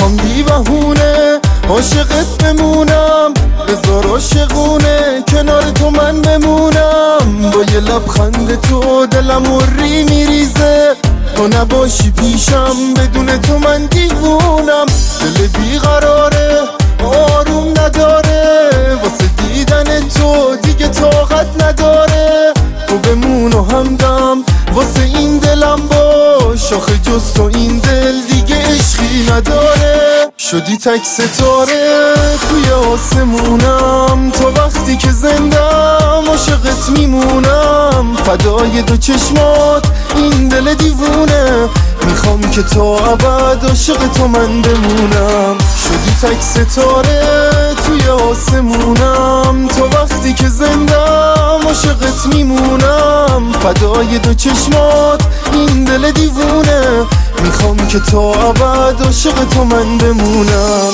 میخوام بی بهونه عاشقت بمونم، بذار عاشقونه کنار تو من بمونم. با یه لبخند تو دلم ری میریزه، تو نباشی پیشم بدون تو من دیوونم. دل بیقراره آروم نداره، واسه دیدن تو دیگه طاقت نداره. تو بمون و همدم واسه این دلم باش، آخه جز تو این دل دیگه عشقی نداره. شدی تک ستاره توی آسمونم، تو وقتی که زندم عاشقت میمونم. فدای دو چشمات این دل دیوونه، میخوام که تا ابد عاشق تو من بمونم. شدی تک ستاره توی آسمونم، تو وقتی که زندم عاشقت میمونم. فدای دو چشمات این دل دیوونه، میخوام که تا ابد عاشق تو من بمونم.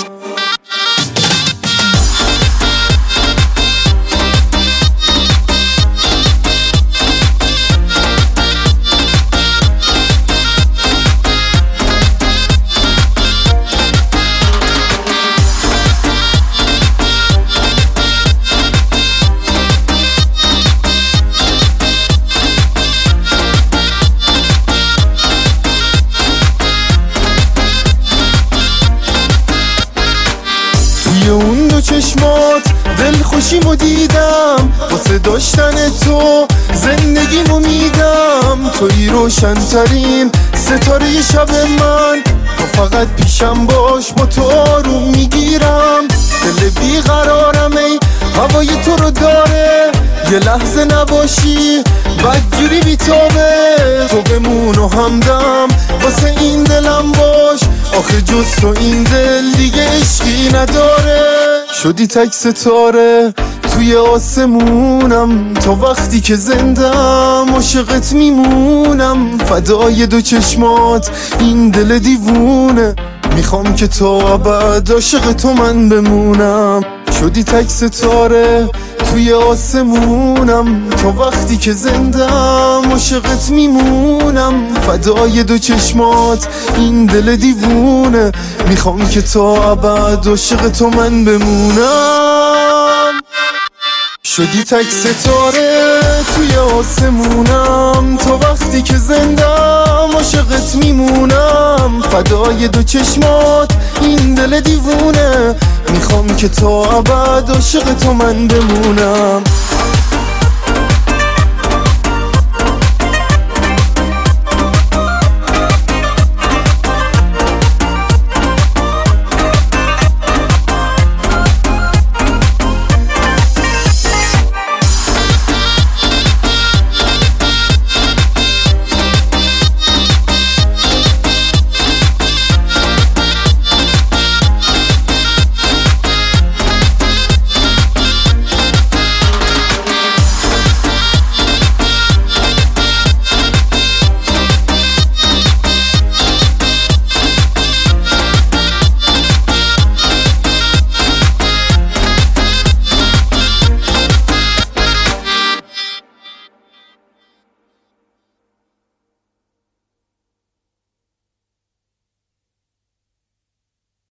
توی اون دو چشمات دل خوشیمو دیدم، واسه داشتن تو زندگیمو میدم. توی روشن‌ترین ستاره شب من، تو فقط پیشم باش با تو آروم میگیرم. دل بیقرارم ای هوای تو رو داره، یه لحظه نباشی بدجوری بیتابه. تو بمون و همدم واسه این دلم باش، آخه جز تو این دل دیگه عشقی نداره. شدی تک ستاره توی آسمونم، تا وقتی که زندم عاشقت میمونم. فدای دو چشمات این دل دیوونه، میخوام که تا ابد عاشق تو من بمونم. شدی تک ستاره توی آسمونم، تا وقتی که زندم عاشقت میمونم. فدای دو چشمات این دل دیوونه، میخوام که تا ابد عاشق تو من بمونم. شدی تک ستاره توی آسمونم، تا وقتی که زندم عاشقت میمونم. فدای دو چشمات این دل دیوونه، میخوام که تا ابد عاشق تو من بمونم.